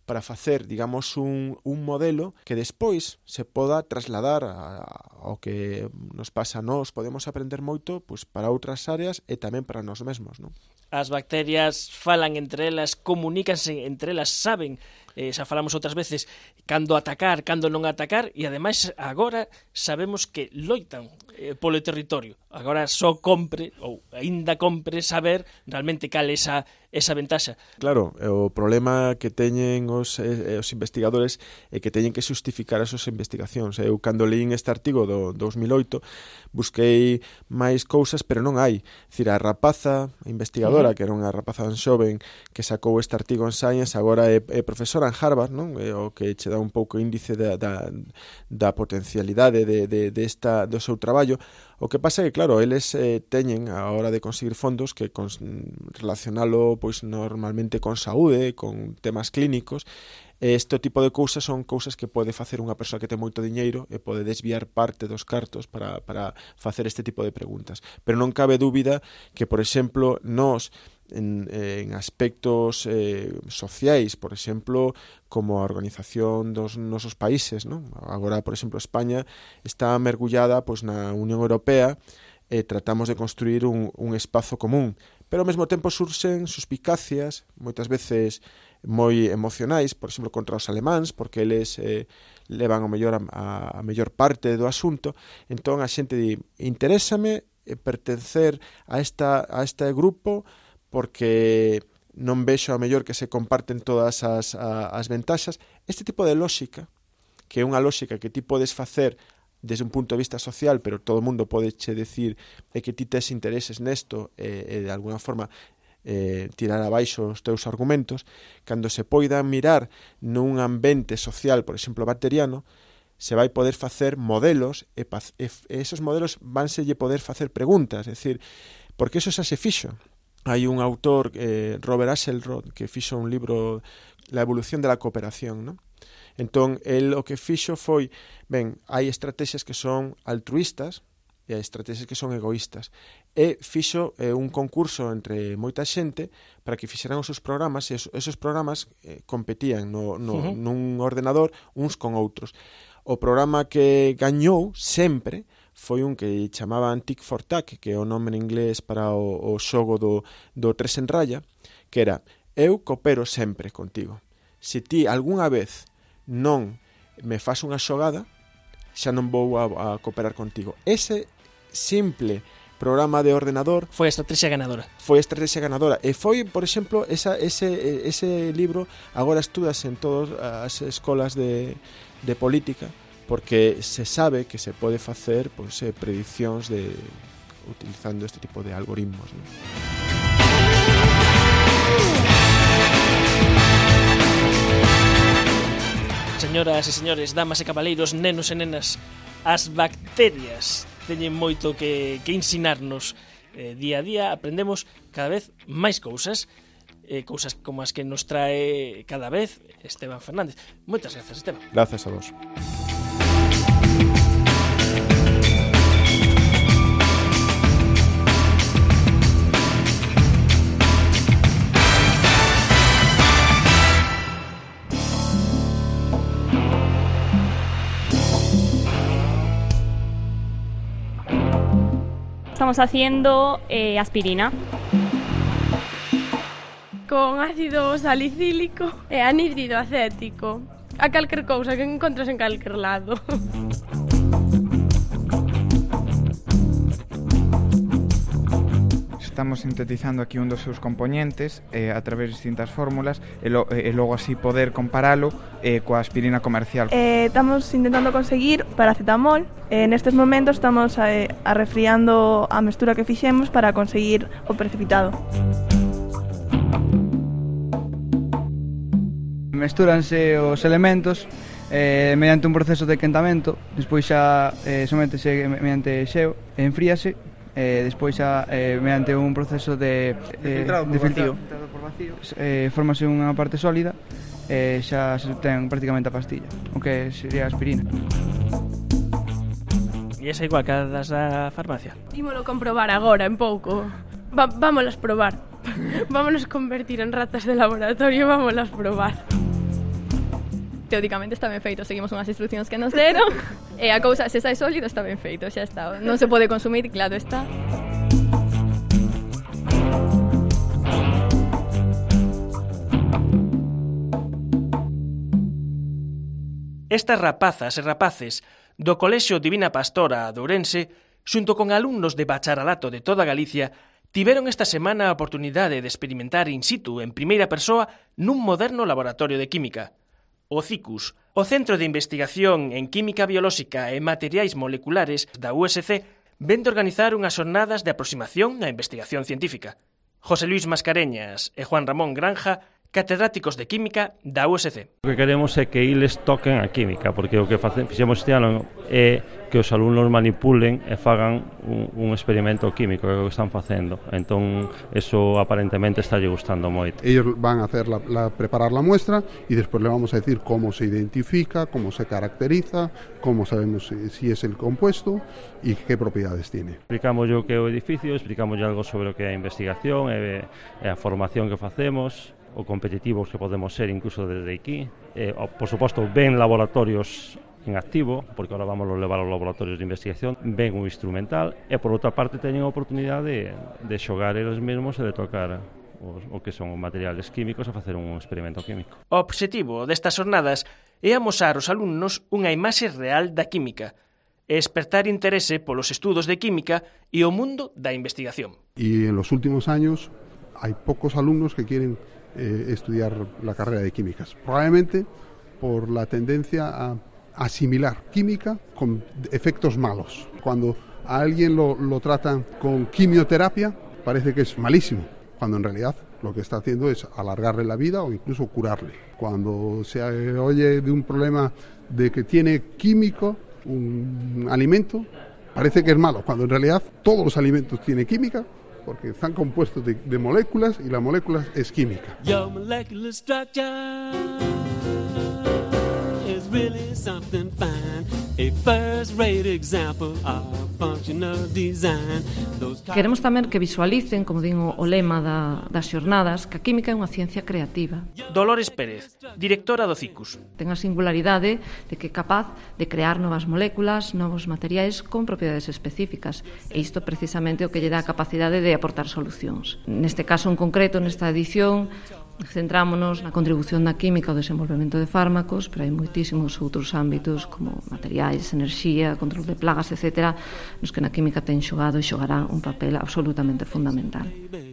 para facer, digamos, un, un modelo que despois se poda trasladar a, ao que nos pasa a nós. Podemos aprender moito pois, para outras áreas e tamén para nós mesmos, non? As bacterias falan entre elas, comunícanse entre elas, saben, eh, xa falamos outras veces, cando atacar, cando non atacar, e ademais agora sabemos que loitan eh, polo territorio. Agora só compre, ou aínda compre, saber realmente cal é esa, esa ventaxa. Claro, o problema que teñen os, eh, os investigadores é que teñen que justificar as súas investigacións. Eu, cando leín este artigo do dos mil oito, busquei máis cousas, pero non hai. Dicir, a rapaza a investigadora, uh-huh. que era unha rapaza xoven que sacou este artigo en Science, agora é, é profesora en Harvard, non? É o que che dá un pouco índice da, da, da potencialidade de, de, de esta, do seu traballo. O que pasa é que, claro, eles eh, teñen a hora de conseguir fondos que cons, relacionalo pois normalmente con saúde, con temas clínicos. Este tipo de cousas son cousas que pode facer unha persoa que ten moito diñeiro e pode desviar parte dos cartos para, para facer este tipo de preguntas. Pero non cabe dúbida que, por exemplo, nós en, en aspectos eh, sociais, por exemplo, como a organización dos nosos países, non? Agora, por exemplo, España está mergullada pois, na Unión Europea e tratamos de construir un, un espazo común, pero ao mesmo tempo surxen suspicacias, moitas veces moi emocionais, por exemplo, contra os alemáns, porque eles eh, levan o mellor a, a mellor parte do asunto. Entón a xente di, interésame pertencer a, esta, a este grupo porque non vexo a mellor que se comparten todas as, a, as ventaxas. Este tipo de lógica, que é unha lógica que ti podes facer desde un punto de vista social, pero todo o mundo pode che decir é que ti tes intereses nesto e, e de alguna forma eh, tirar abaixo os teus argumentos, cando se poida mirar nun ambiente social, por exemplo, bacteriano, se vai poder facer modelos e, e, e esos modelos vanselle poder facer preguntas, é dicir, porque eso xa se fixo. Hai un autor, eh, Robert Axelrod, que fixo un libro, La evolución de la cooperación, non? Entón, el o que fixo foi, ben, hai estrategias que son altruistas e hai estrategias que son egoístas. E fixo eh, un concurso entre moita xente para que fixeran os seus programas e esos, esos programas eh, competían no, no, uh-huh. nun ordenador uns con outros. O programa que gañou sempre foi un que chamaban Tic for Tac, que é o nome en inglés para o, o xogo do, do tres en raya, que era, eu coopero sempre contigo. Se ti algunha vez non me faz unha xogada, xa non vou a, a cooperar contigo. Ese simple programa de ordenador foi a estrategia ganadora. Foi a estrategia ganadora. E foi, por exemplo, esa, ese, ese libro agora estudas en todas as escolas de, de política, porque se sabe que se pode facer pois, eh, prediccións de, utilizando este tipo de algoritmos, ¿no? Señoras e señores, damas e cabaleiros, nenos e nenas, as bacterias teñen moito que, que ensinarnos. Eh, día a día aprendemos cada vez máis cousas, eh, cousas como as que nos trae cada vez Esteban Fernández. Moitas grazas, Esteban. Grazas a vos. Estamos haciendo eh, aspirina. Con ácido salicílico e anhídrido acético. A calquer cousa que encontras en calquer lado. Estamos sintetizando aquí un dos seus componentes eh, a través de distintas fórmulas e, lo, e logo así poder comparalo eh, coa aspirina comercial. Eh, estamos intentando conseguir paracetamol. Eh, nestes momentos estamos eh, arrefriando a mestura que fixemos para conseguir o precipitado. Mestúranse os elementos eh, mediante un proceso de quentamento, despois xa eh, sométese mediante xeo, enfríase. Eh, despois xa eh, mediante un proceso de, eh, de filtro por vacío eh, formase unha parte sólida e eh, xa se ten prácticamente a pastilla, o que sería a aspirina. E esa igual que das da farmacia? Ímolo comprobar agora, en pouco. Va, vámolas probar. Vámonos convertir en ratas de laboratorio, vámolas probar. teóricamente está ben feito, seguimos unhas instruccións que nos deron e a cousa, se sai sólido, está ben feito, xa está, non se pode consumir, claro está. Estas rapazas e rapaces do Colexio Divina Pastora de Ourense, xunto con alumnos de bacharelato de toda Galicia, tiveron esta semana a oportunidade de experimentar in situ, en primeira persoa, nun moderno laboratorio de química. O CICUS, o Centro de Investigación en Química Biolóxica e Materiais Moleculares da U S C, ven de organizar unhas xornadas de aproximación á investigación científica. José Luis Mascareñas e Juan Ramón Granja, catedráticos de Química da U S C. O que queremos é que eles toquen a química, porque o que fixemos este ano é que os alumnos manipulen e fagan un, un experimento químico, que é o que están facendo. Entón, eso aparentemente está lle gustando moito. Ellos van a hacer la, la, preparar la muestra y después le vamos a decir cómo se identifica, cómo se caracteriza, cómo sabemos si, si es el compuesto y qué propiedades tiene. Explicamos o que é o edificio, explicamos algo sobre o que é a investigación e, e a formación que facemos, o competitivos que podemos ser incluso desde aquí. Eh, por suposto, ven laboratorios en activo, porque ahora vamos a levar aos laboratorios de investigación, ven un instrumental, e por outra parte teñen a oportunidade de, de xogar eles mesmos e de tocar os, o que son os materiales químicos e facer un experimento químico. O obxectivo destas jornadas é amosar aos alumnos unha imaxe real da química e despertar interese polos estudos de química e o mundo da investigación. Y en los últimos años hay pocos alumnos que quieren Eh, estudiar la carrera de químicas, probablemente por la tendencia a asimilar química con efectos malos. Cuando a alguien lo, lo tratan con quimioterapia, parece que es malísimo, cuando en realidad lo que está haciendo es alargarle la vida o incluso curarle. Cuando se oye de un problema de que tiene químico un alimento, parece que es malo, cuando en realidad todos los alimentos tienen química, porque están compuestos de, de moléculas y la molécula es química. Your molecular structure is really something fine. A first-rate example of functional design. Queremos tamén que visualicen, como din o lema da, das xornadas, que a química é unha ciencia creativa. Dolores Pérez, directora do CICUS. Ten a singularidade de que é capaz de crear novas moléculas, novos materiais con propiedades específicas. E isto precisamente o que lle dá a capacidade de aportar solucións. Neste caso en concreto, nesta edición, centrámonos na contribución da química ao desenvolvemento de fármacos, pero hai moitísimos outros ámbitos como materiais, enerxía, control de plagas, etcétera, nos que na química ten xogado e xogará un papel absolutamente fundamental.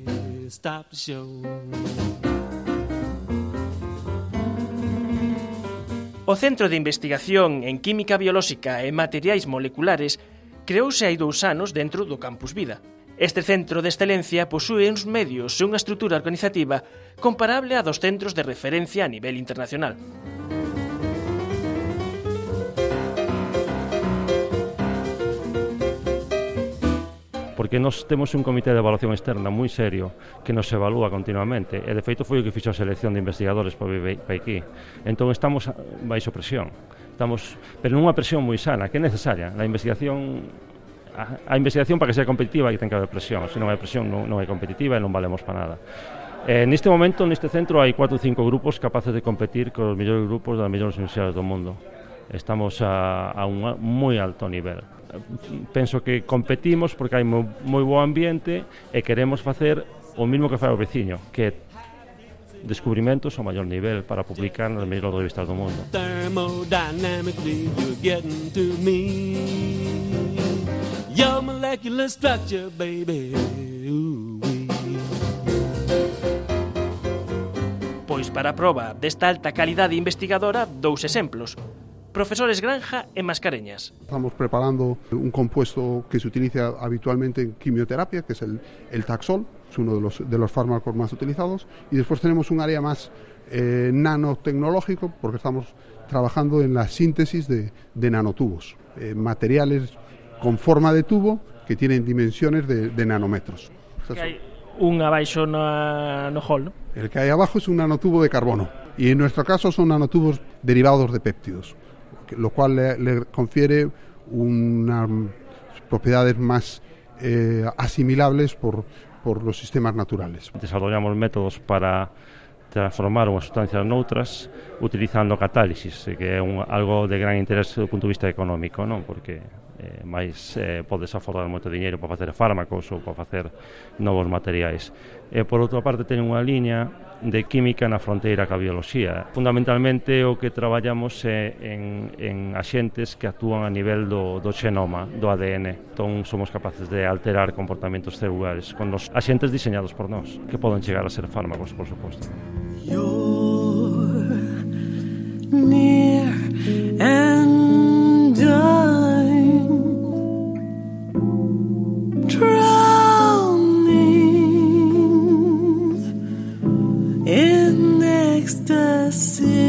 O Centro de Investigación en Química Biolóxica e Materiais Moleculares creouse hai dous anos dentro do Campus Vida. Este centro de excelencia posúe uns medios e unha estrutura organizativa comparable a dos centros de referencia a nivel internacional. Porque nós temos un comité de evaluación externa moi serio que nos evalúa continuamente e de feito foi o que fixo a selección de investigadores para aquí. Entón estamos baixo presión, estamos, pero nunha presión moi sana, que é necesaria. A investigación A, a investigación para que sea competitiva hai que ten que haber presión, se non hai presión non, non é competitiva e non valemos para nada. Eh, neste momento, neste centro, hai cuatro ou cinco grupos capaces de competir con os mellores grupos das mellores universidades do mundo. Estamos a, a un moi alto nivel. Penso que competimos porque hai moi, moi bo ambiente e queremos facer o mismo que fai o veciño, que é descubrimentos ao maior nivel para publicar nas mellores revistas do mundo. Thermodynamically you're getting to me. Your molecular structure, baby. Pois para a proba desta alta calidade investigadora, dous exemplos. Profesores Granja e Mascareñas. Estamos preparando un compuesto que se utiliza habitualmente en quimioterapia, que es el, el Taxol, es uno de los, de los fármacos más utilizados, y después tenemos un área más eh, nanotecnológico, porque estamos trabajando en la síntesis de, de nanotubos, eh, materiales con forma de tubo que tienen dimensiones de, de nanómetros. Que hai un abaixo na, no hall, ¿no? El que hay abajo es un nanotubo de carbono, y en nuestro caso son nanotubos derivados de péptidos, lo cual le, le confiere unas propiedades más eh, asimilables por, por los sistemas naturales. Desarrollamos métodos para transformar unha sustancia noutras utilizando catálisis, que é un, algo de gran interés do punto de vista económico, non? Porque eh, máis eh, podes afordar moito diñeiro para facer fármacos ou para facer novos materiais. E por outra parte ten unha liña de química na fronteira ca bioloxía. Fundamentalmente o que traballamos é en, en axentes que actúan a nivel do, do xenoma, do A D N. Entón somos capaces de alterar comportamentos celulares con os axentes diseñados por nós, que poden chegar a ser fármacos, por suposto. You're near and I'm drowning in ecstasy.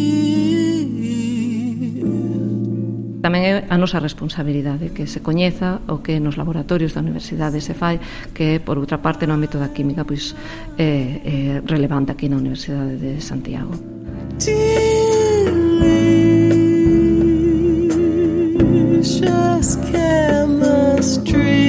Tamén é a nosa responsabilidade que se coñeza o que nos laboratorios da universidade se fai, que por outra parte no ámbito da química pois é, é relevante aquí na Universidade de Santiago. Delicious chemistry.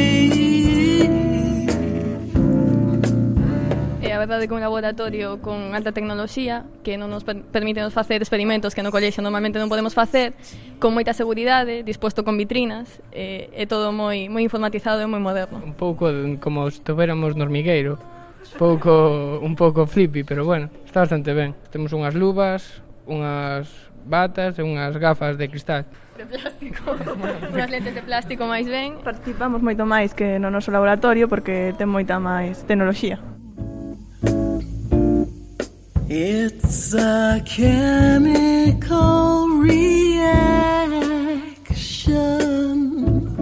É a verdade que un laboratorio con alta tecnoloxía que non nos per- permite nos facer experimentos que no colexio normalmente non podemos facer, con moita seguridade, disposto con vitrinas, é, é todo moi moi informatizado e moi moderno. Un pouco como se estuviéramos no hormigueiro, pouco un pouco flippy, pero bueno, está bastante ben. Temos unhas luvas, unhas batas e unhas gafas de cristal. De plástico, unhas lentes de plástico máis ben. Participamos moito máis que no noso laboratorio porque ten moita máis tecnoloxía. It's a chemical reaction.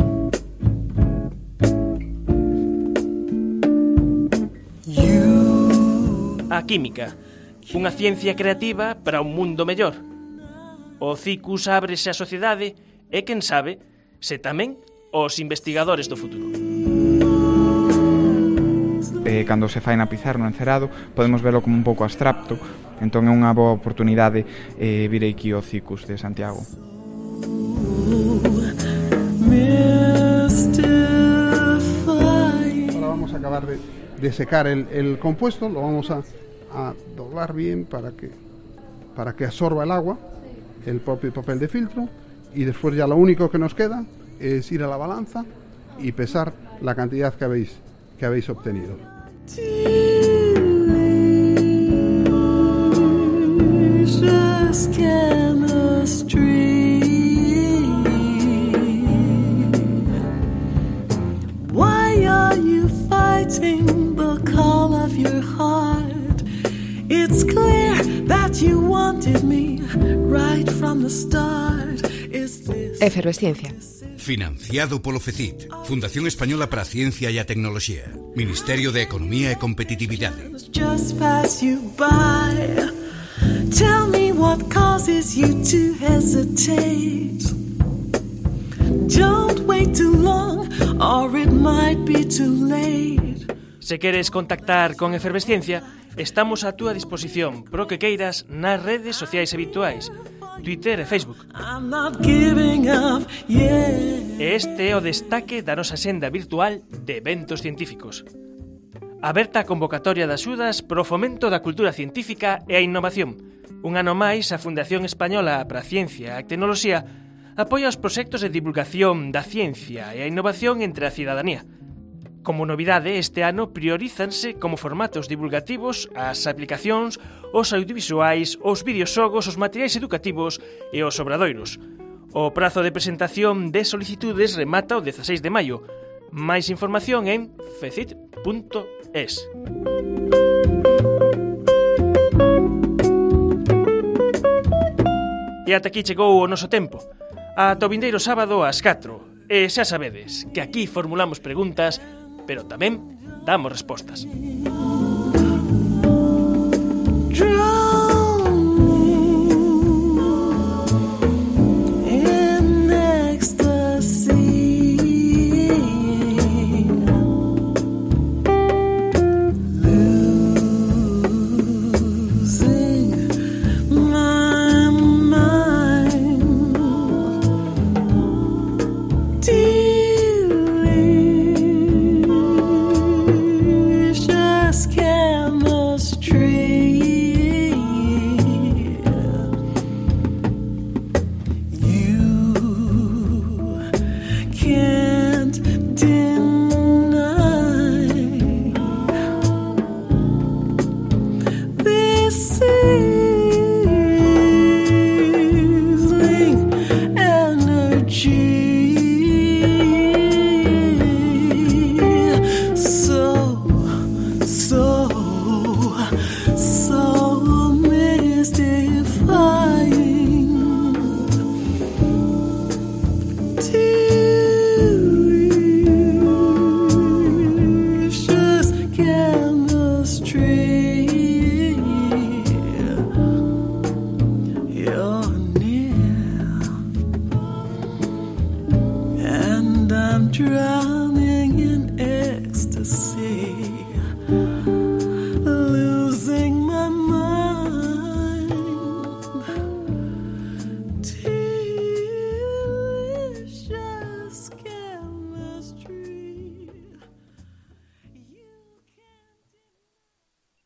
You... A química, unha ciencia creativa para un mundo mellor. O cicus ábrese á sociedade e, quen sabe, se tamén os investigadores do futuro. Eh, cando se fai na pizarra no encerado podemos velo como un pouco abstracto, entón é unha boa oportunidade eh, vir aquí ao Cicus de Santiago. Ahora vamos a acabar de, de secar el, el compuesto, lo vamos a, a doblar bien para que, para que absorba el agua, el propio papel de filtro, y después ya lo único que nos queda es ir a la balanza y pesar la cantidad que habéis, que habéis obtenido. Delicious chemistry. Why are you fighting the call of your heart? It's clear that you wanted me right from the start. Is this Efervesciencia. Financiado polo FECIT, Fundación Española para a Ciencia e a Tecnoloxía, Ministerio de Economía e Competitividade. just pass you by? Tell me what causes you to hesitate. Don't wait too long or it might be too late. Se queres contactar con Efervesciencia, estamos a túa disposición pro que queiras nas redes sociais habituais, Twitter e Facebook. I'm not giving up, yeah. E este é o destaque da nosa senda virtual de eventos científicos. Aberta a convocatoria de axudas pro fomento da cultura científica e a innovación. Un ano máis, a Fundación Española para a Ciencia e a Tecnoloxía apoia os proxectos de divulgación da ciencia e a innovación entre a cidadanía. Como novidade, este ano priorízanse como formatos divulgativos as aplicacións, os audiovisuais, os videoxogos, os materiais educativos e os obradoiros. O prazo de presentación de solicitudes remata o dezaseis de maio. Máis información en fecit punto es. E ata aquí chegou o noso tempo. Ata o vindeiro sábado ás catro. E xa sabedes que aquí formulamos preguntas, pero tamén damos respostas.